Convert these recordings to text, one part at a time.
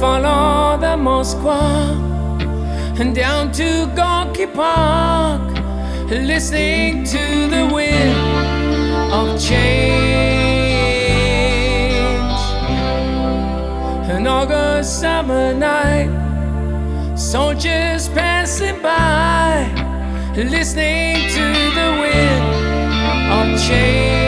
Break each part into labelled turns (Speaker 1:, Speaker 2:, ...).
Speaker 1: follow the Moskva and down to Gorky Park, listening to the wind of change. An August summer night, soldiers passing by, listening to the wind of change.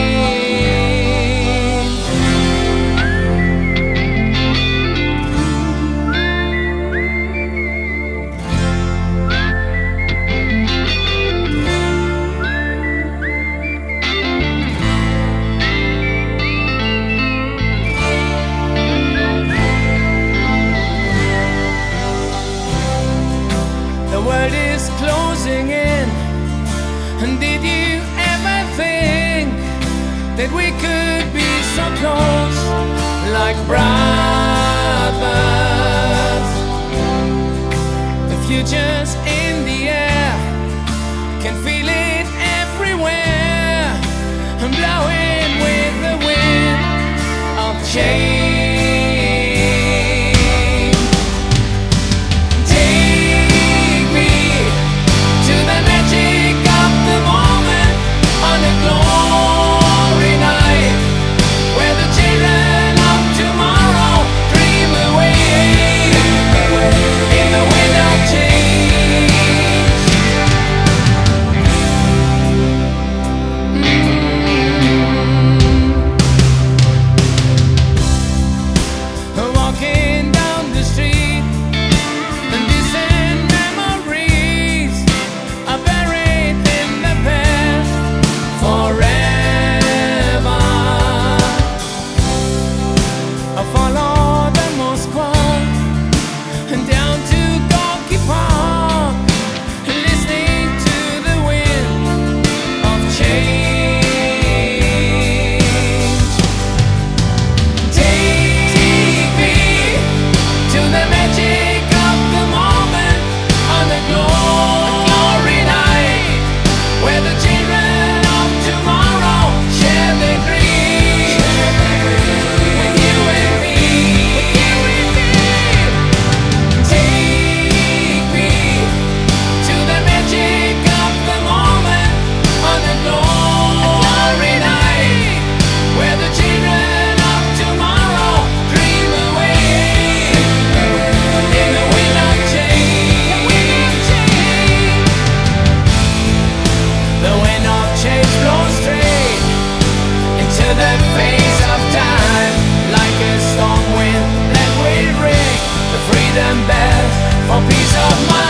Speaker 1: The world is closing in, and did you ever think that we could be so close, like brothers? The future's in the air, can feel it everywhere, and blowing with the wind of change. The face of time, like a storm wind that will ring the freedom bell for peace of mind.